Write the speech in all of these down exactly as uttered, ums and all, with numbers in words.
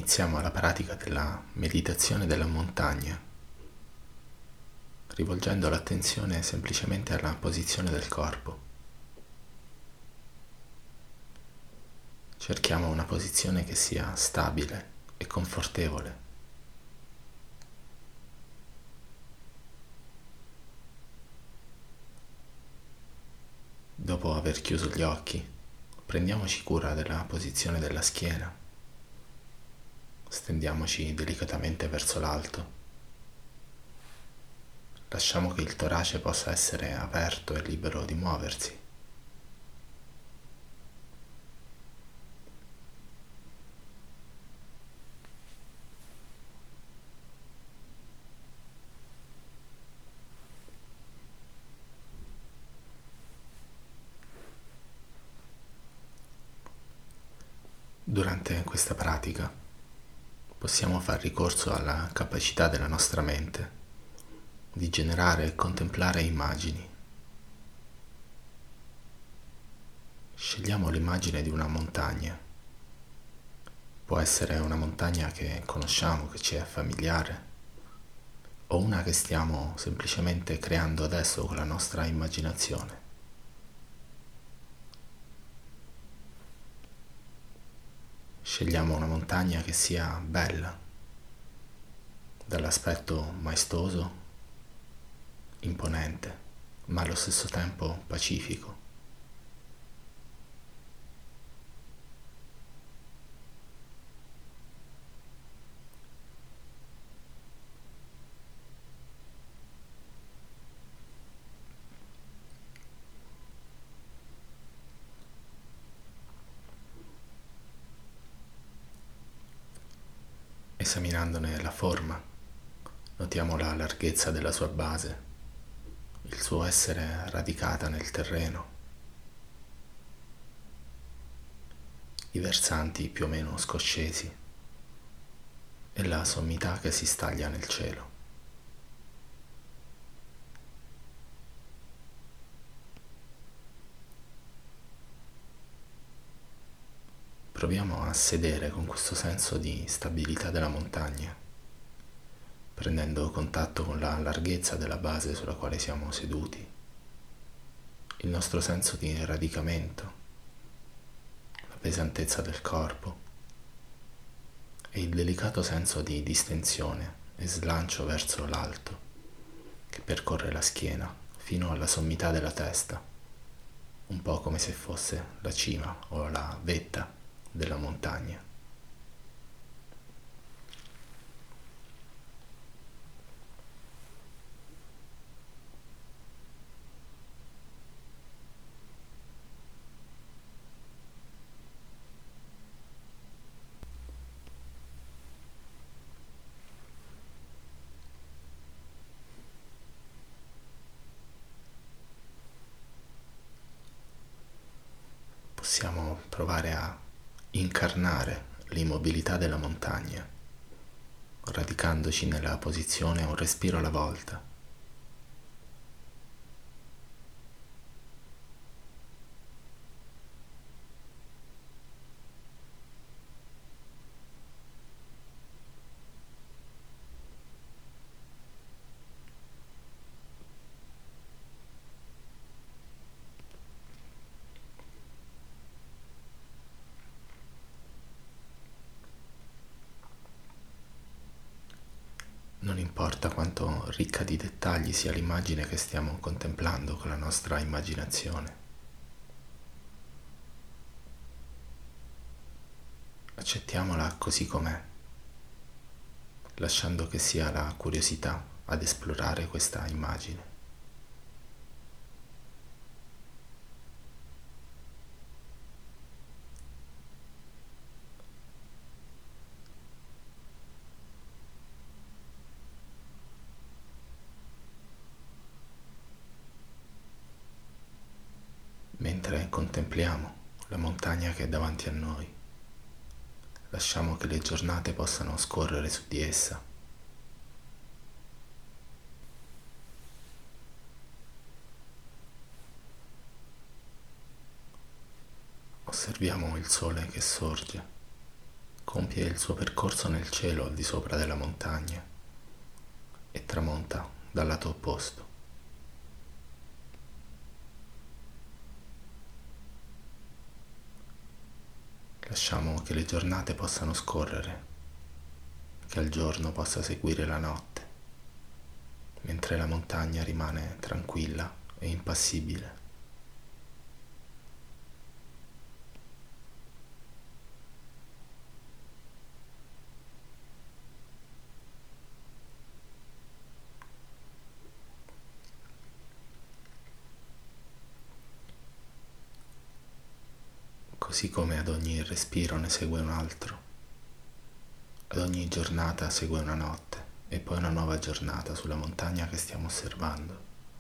Iniziamo la pratica della meditazione della montagna, rivolgendo l'attenzione semplicemente alla posizione del corpo. Cerchiamo una posizione che sia stabile e confortevole. Dopo aver chiuso gli occhi, prendiamoci cura della posizione della schiena. Stendiamoci delicatamente verso l'alto. Lasciamo che il torace possa essere aperto e libero di muoversi. Durante questa pratica possiamo far ricorso alla capacità della nostra mente di generare e contemplare immagini. Scegliamo l'immagine di una montagna. Può essere una montagna che conosciamo, che ci è familiare, o una che stiamo semplicemente creando adesso con la nostra immaginazione. Scegliamo una montagna che sia bella, dall'aspetto maestoso, imponente, ma allo stesso tempo pacifico. Esaminandone la forma, notiamo la larghezza della sua base, il suo essere radicata nel terreno, i versanti più o meno scoscesi e la sommità che si staglia nel cielo. Proviamo a sedere con questo senso di stabilità della montagna, prendendo contatto con la larghezza della base sulla quale siamo seduti, il nostro senso di radicamento, la pesantezza del corpo e il delicato senso di distensione e slancio verso l'alto che percorre la schiena fino alla sommità della testa, un po' come se fosse la cima o la vetta della montagna. Possiamo provare a incarnare l'immobilità della montagna, radicandoci nella posizione un respiro alla volta. Non importa quanto ricca di dettagli sia l'immagine che stiamo contemplando con la nostra immaginazione. Accettiamola così com'è, lasciando che sia la curiosità ad esplorare questa immagine. Mentre contempliamo la montagna che è davanti a noi, lasciamo che le giornate possano scorrere su di essa. Osserviamo il sole che sorge compie il suo percorso nel cielo al di sopra della montagna e tramonta dal lato opposto. Lasciamo che le giornate possano scorrere, che il giorno possa seguire la notte, mentre la montagna rimane tranquilla e impassibile. Così come ad ogni respiro ne segue un altro, ad ogni giornata segue una notte e poi una nuova giornata sulla montagna che stiamo osservando.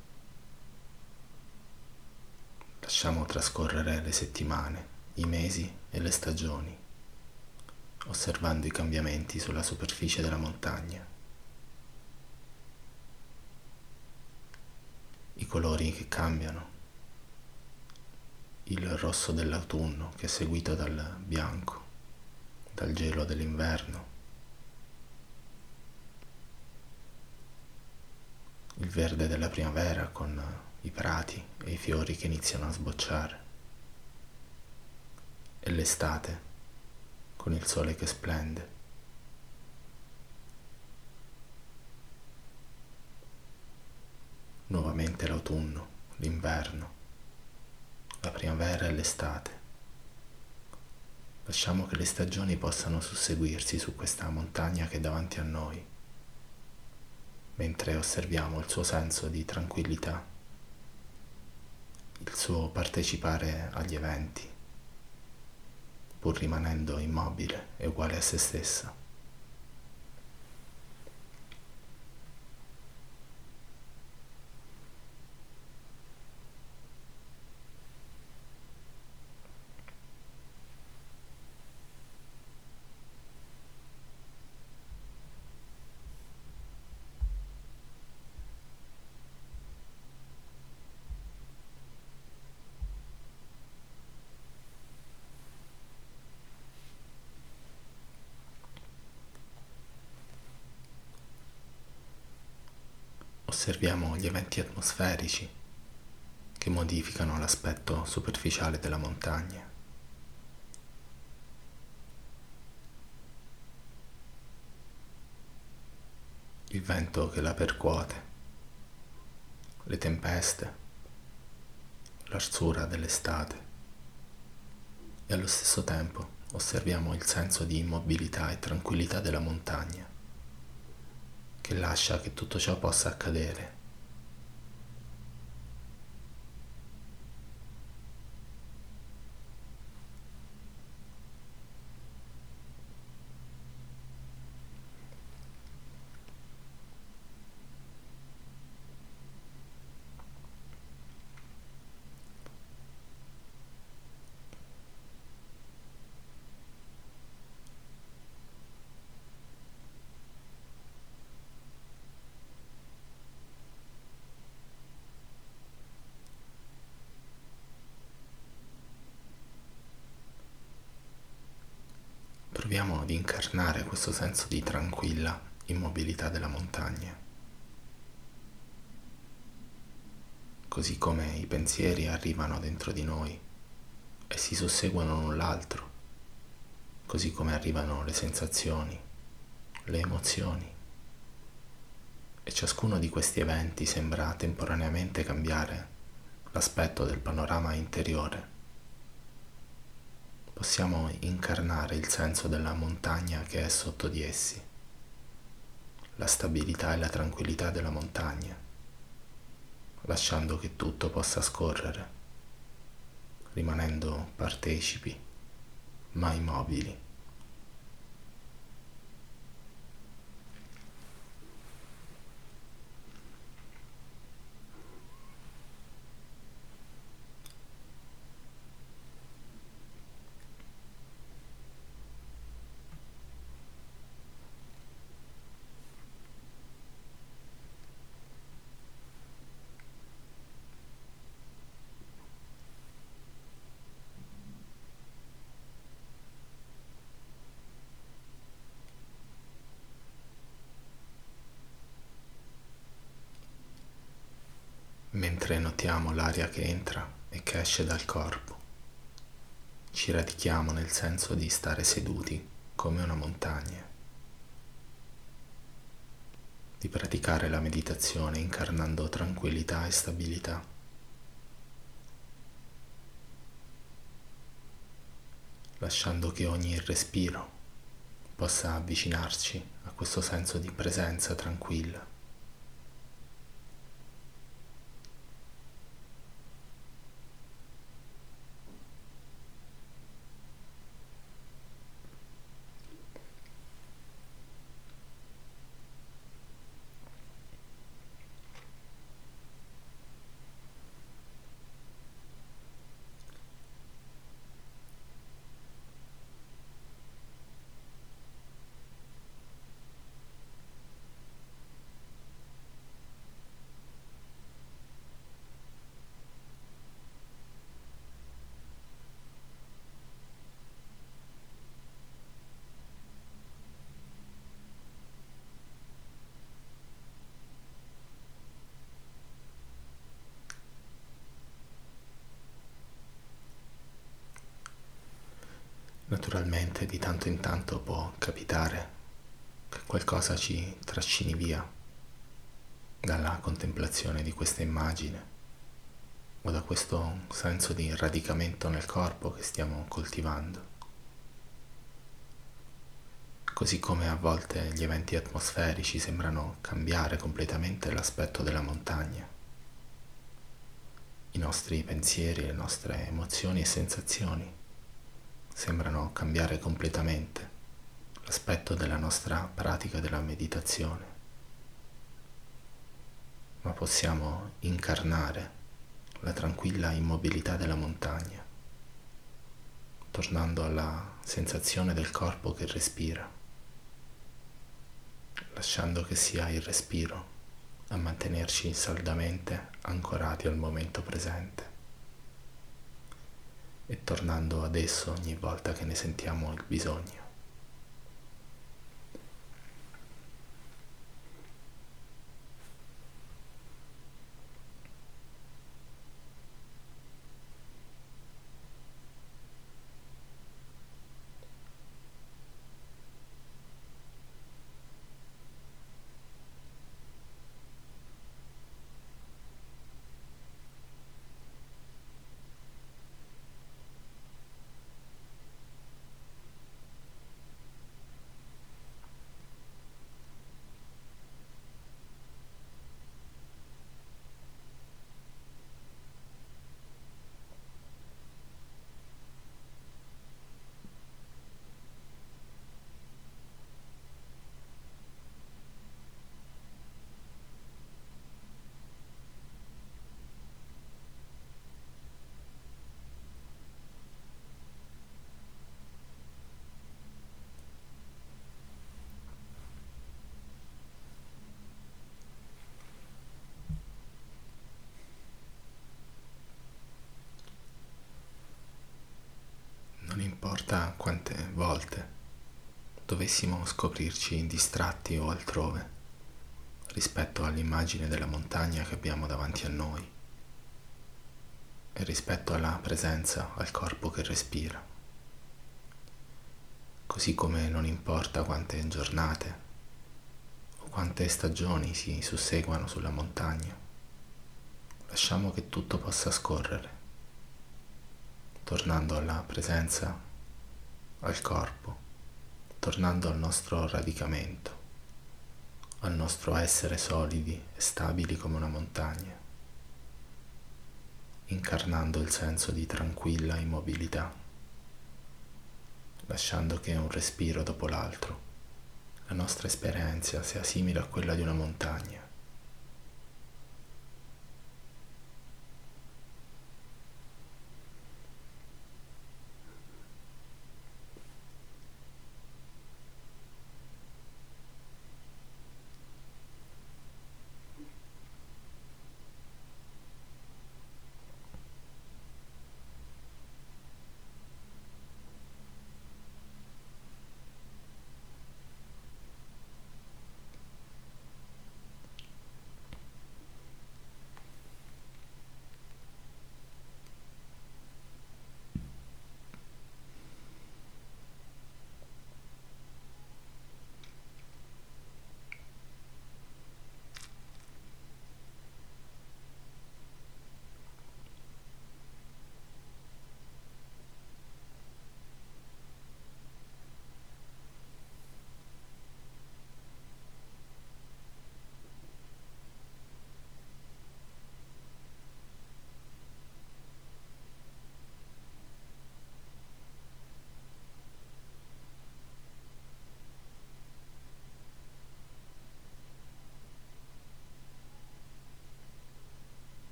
Lasciamo trascorrere le settimane, i mesi e le stagioni, osservando i cambiamenti sulla superficie della montagna. I colori che cambiano, il rosso dell'autunno che è seguito dal bianco, dal gelo dell'inverno, il verde della primavera con i prati e i fiori che iniziano a sbocciare, e l'estate con il sole che splende. Nuovamente l'autunno, l'inverno, la primavera e l'estate. Lasciamo che le stagioni possano susseguirsi su questa montagna che è davanti a noi, mentre osserviamo il suo senso di tranquillità, il suo partecipare agli eventi, pur rimanendo immobile e uguale a se stessa. Osserviamo gli eventi atmosferici che modificano l'aspetto superficiale della montagna. Il vento che la percuote, le tempeste, l'arsura dell'estate, e allo stesso tempo osserviamo il senso di immobilità e tranquillità della montagna, che lascia che tutto ciò possa accadere. Proviamo ad incarnare questo senso di tranquilla immobilità della montagna, così come i pensieri arrivano dentro di noi e si susseguono l'un l'altro, così come arrivano le sensazioni, le emozioni, e ciascuno di questi eventi sembra temporaneamente cambiare l'aspetto del panorama interiore. Possiamo incarnare il senso della montagna che è sotto di essi, la stabilità e la tranquillità della montagna, lasciando che tutto possa scorrere, rimanendo partecipi, ma immobili. mentre notiamo l'aria che entra e che esce dal corpo. Ci radichiamo nel senso di stare seduti come una montagna, di praticare la meditazione incarnando tranquillità e stabilità, lasciando che ogni respiro possa avvicinarci a questo senso di presenza tranquilla. Naturalmente di tanto in tanto può capitare che qualcosa ci trascini via dalla contemplazione di questa immagine o da questo senso di radicamento nel corpo che stiamo coltivando. Così come a volte gli eventi atmosferici sembrano cambiare completamente l'aspetto della montagna. I nostri pensieri, le nostre emozioni e sensazioni sembrano cambiare completamente l'aspetto della nostra pratica della meditazione, ma possiamo incarnare la tranquilla immobilità della montagna, tornando alla sensazione del corpo che respira, lasciando che sia il respiro a mantenerci saldamente ancorati al momento presente e tornando ad esso ogni volta che ne sentiamo il bisogno. Non importa quante volte dovessimo scoprirci distratti o altrove rispetto all'immagine della montagna che abbiamo davanti a noi e rispetto alla presenza, al corpo che respira. Così come non importa quante giornate o quante stagioni si susseguano sulla montagna, lasciamo che tutto possa scorrere, tornando alla presenza, al corpo, tornando al nostro radicamento, al nostro essere solidi e stabili come una montagna, incarnando il senso di tranquilla immobilità, lasciando che un respiro dopo l'altro la nostra esperienza sia simile a quella di una montagna.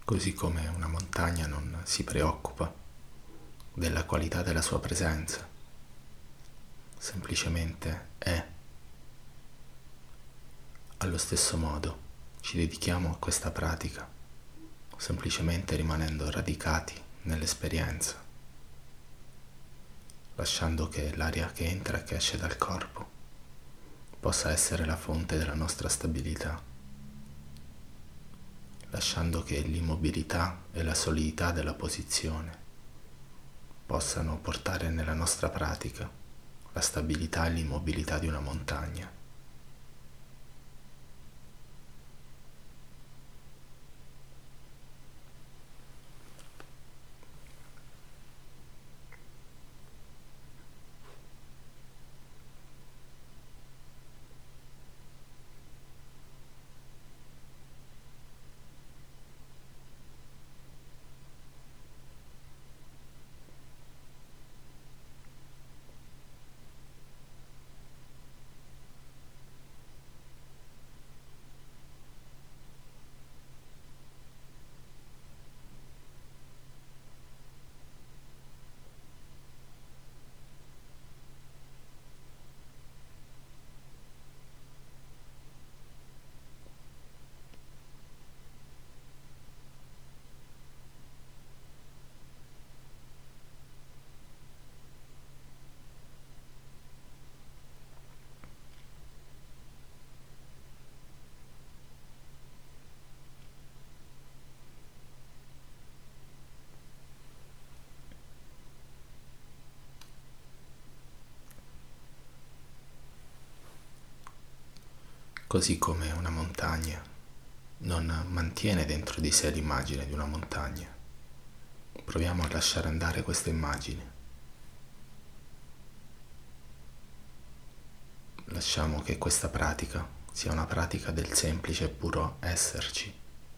così come una montagna non si preoccupa della qualità della sua presenza, semplicemente è. Allo stesso modo ci dedichiamo a questa pratica semplicemente rimanendo radicati nell'esperienza, lasciando che l'aria che entra e che esce dal corpo possa essere la fonte della nostra stabilità, lasciando che l'immobilità e la solidità della posizione possano portare nella nostra pratica la stabilità e l'immobilità di una montagna. Così come una montagna non mantiene dentro di sé l'immagine di una montagna, proviamo a lasciare andare questa immagine. Lasciamo che questa pratica sia una pratica del semplice e puro esserci.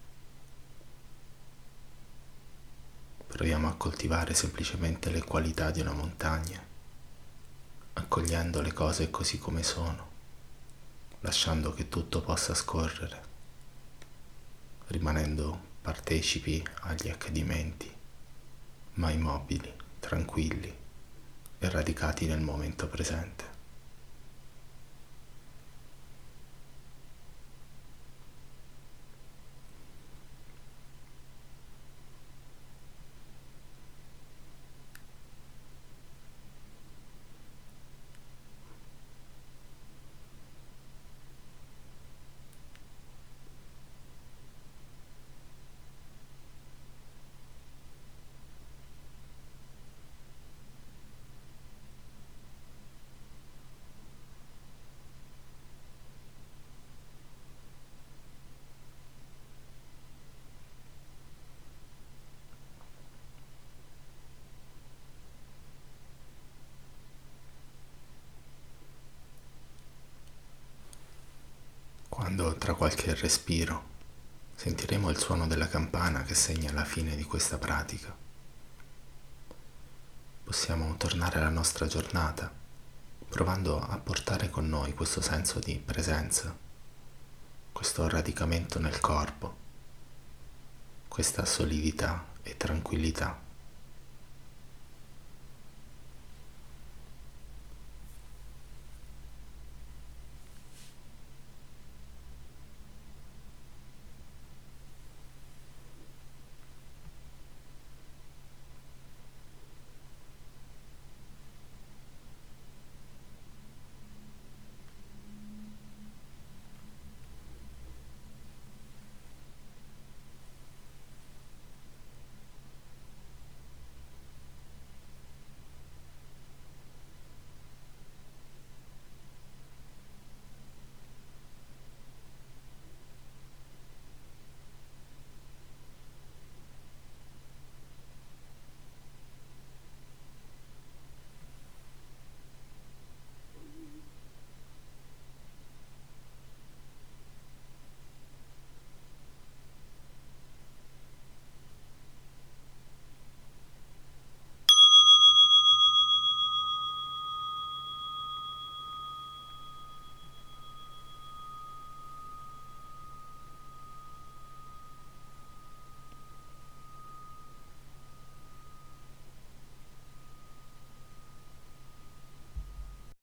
Proviamo a coltivare semplicemente le qualità di una montagna, accogliendo le cose così come sono, lasciando che tutto possa scorrere, rimanendo partecipi agli accadimenti, ma immobili, tranquilli e radicati nel momento presente. Quando tra qualche respiro sentiremo il suono della campana che segna la fine di questa pratica, possiamo tornare alla nostra giornata, provando a portare con noi questo senso di presenza, questo radicamento nel corpo, questa solidità e tranquillità.